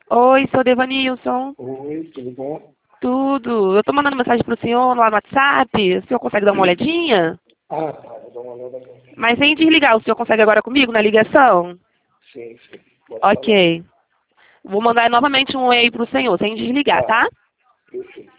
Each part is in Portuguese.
Oi, sou Devanilson. Oi, tudo bom? Tudo. Eu tô mandando mensagem pro senhor lá no WhatsApp. O senhor consegue dar uma olhadinha? Ah, tá, vou dar uma olhada agora. Mas sem desligar, o senhor consegue agora comigo na ligação? Sim, sim, pode falar. Ok. Vou mandar novamente um e-mail pro senhor, sem desligar, Tá, tá? perfeito.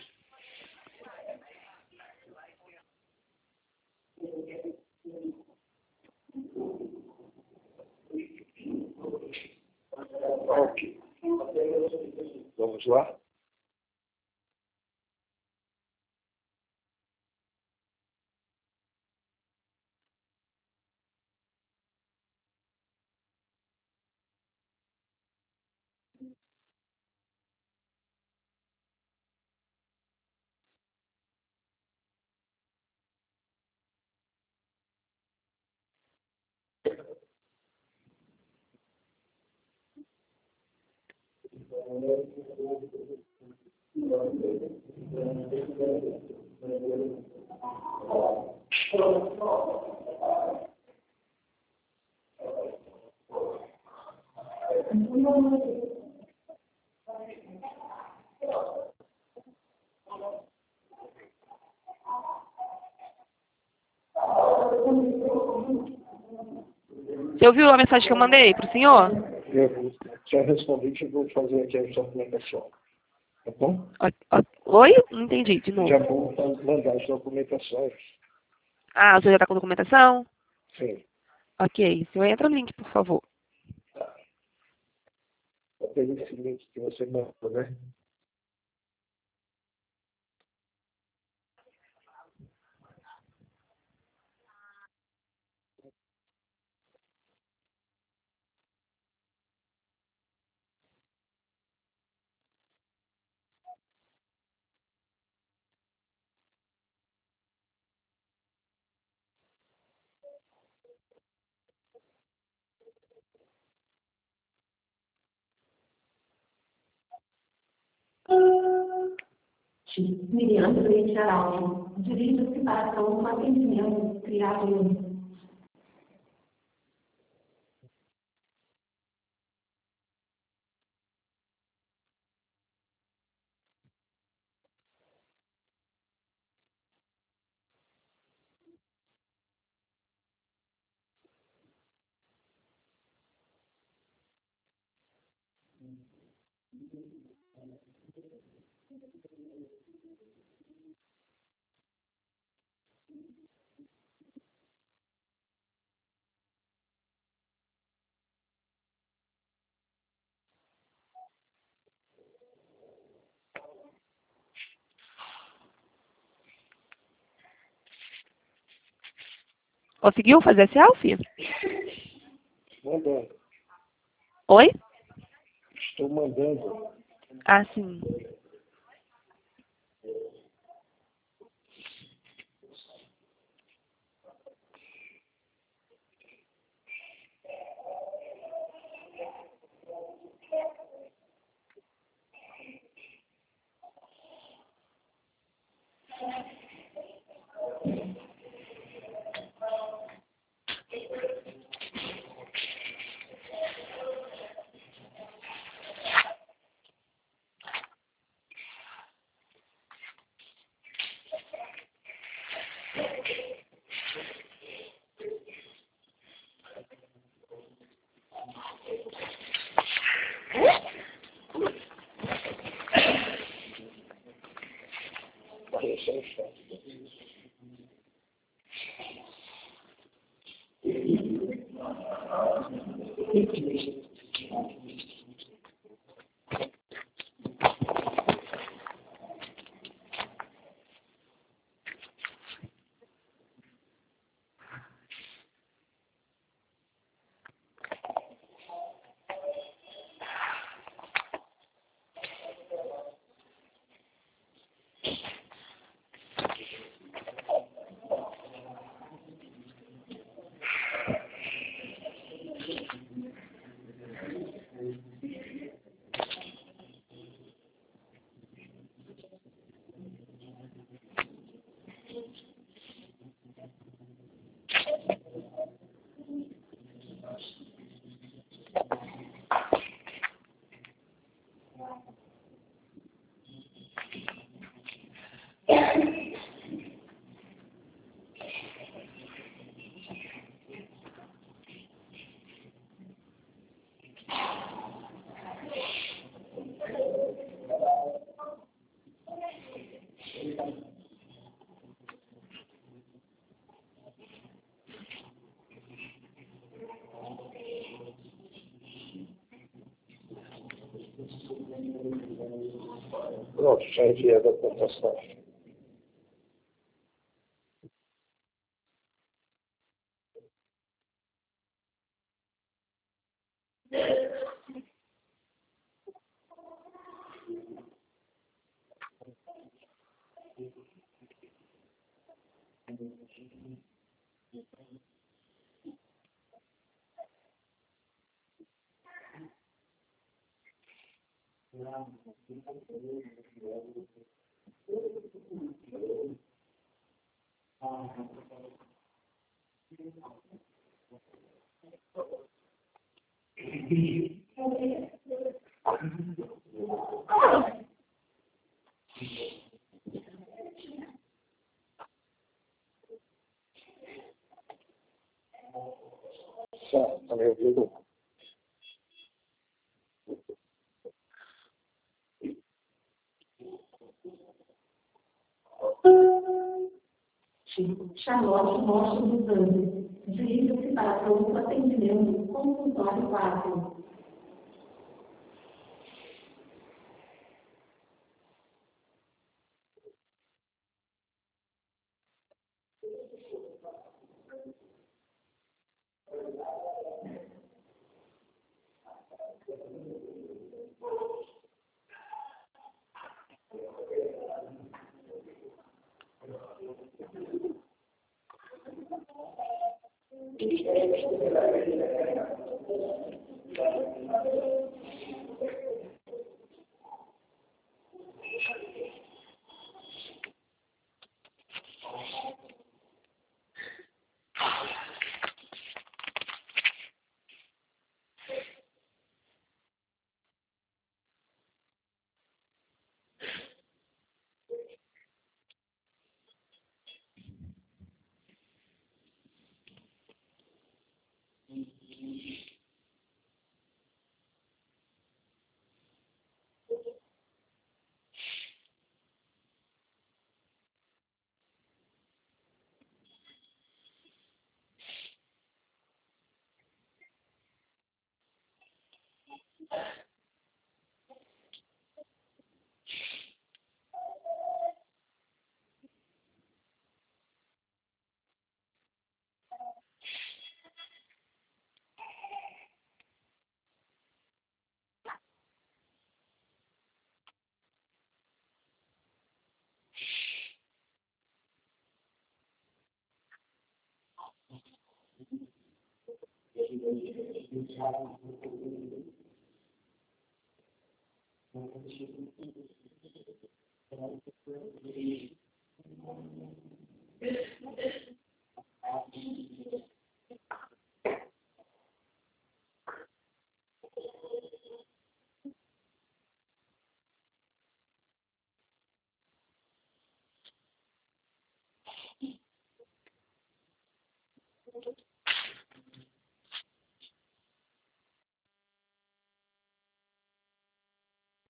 Ok. Vamos lá? Você ouviu a mensagem que eu mandei pro senhor? Eu já respondi que eu vou fazer aqui a documentação. Tá bom? Oi? Não entendi, de Já novo. vou mandar as documentações. Ah, o senhor já tá com documentação? Sim. Ok. O senhor entra no link, por favor. Tá. Aquele link que você mandou, né? Miriam Leite Araujo, dirige-se para todo o atendimento criado. Conseguiu fazer selfie? Mandando. Oi? Estou mandando. Ah, sim. Esse é o chat. Pronto, já enviei a documentação. Certo, está me ouvindo? Charlotte Rocha dos Andes, dirija-se para pronto atendimento, consultório 4.